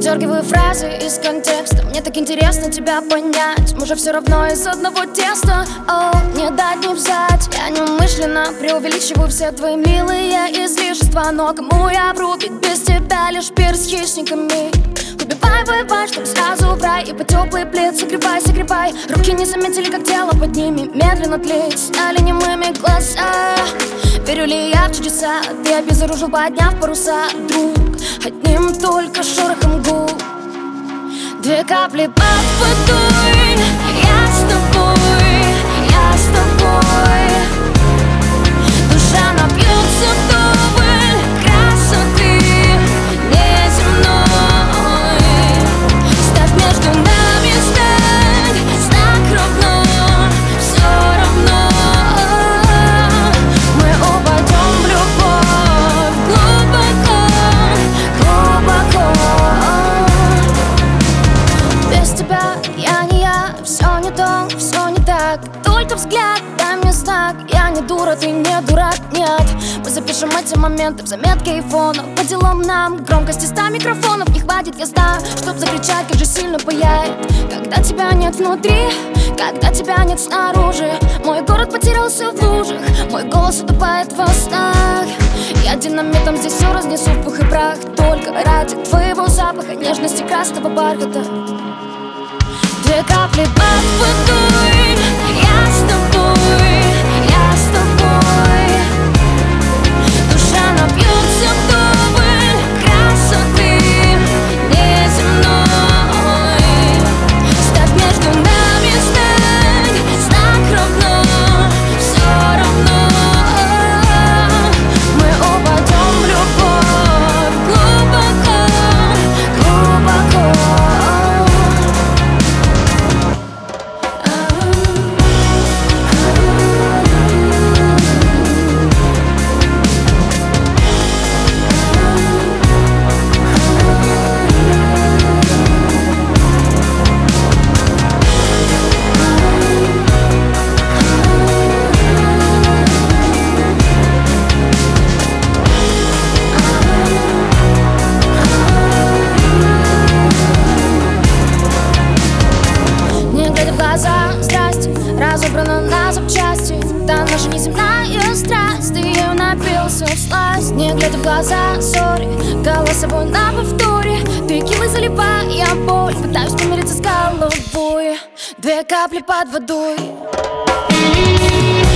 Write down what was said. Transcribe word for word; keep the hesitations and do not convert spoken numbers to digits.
выдергиваю фразы из контекста. Мне так интересно тебя понять. Мы же все равно из одного теста. О, не дать не взять. Я неумышленно преувеличиваю все твои милые излишества. Но кому я вру, ведь без тебя лишь пир с хищниками. Убивай, воевай, чтоб сразу в рай. И по теплый плед согревай, согревай. Руки не заметили, как тело под ними медленно тлеет. Сняли немыми глаза. Верю ли я в чудеса? Ты обезоружил, подняв паруса, друг. Одним только шорохом губ. Две капли под водой. Я с тобой, я с тобой. Душа напьется вдоволь красоты неземной. Ставь между нами знак, знак равно, все равно. Мы упадем в любовь глубоко, глубоко. Без тебя я не я, все не то, все не так. Только взгляд, дай мне знак. Я не дура, ты не дурак, нет. Мы запишем эти моменты в заметке и фонов. По делам нам громкости ста микрофонов не хватит, я знаю, чтоб закричать, как же сильно паяет. Когда тебя нет внутри, когда тебя нет снаружи. Мой город потерялся в лужах, мой голос утопает во снах. Я динамитом здесь все разнесу в пух и прах. Только ради твоего запаха, нежности красного бархата. Две капли под водой. Я с тобой, я с тобой. Душа напьется вдоволь красоты неземной. Ставь между нами знак, знак равно, все равно. Мы упадем в любовь глубоко, глубоко. Страсть разобрана на запчасти. Та наша неземная страсть, ты ею напился всласть. Не глядя в глаза, сори, голосовой на повторе. Ты килой заливая боль, пытаюсь помириться с головой. Две капли под водой.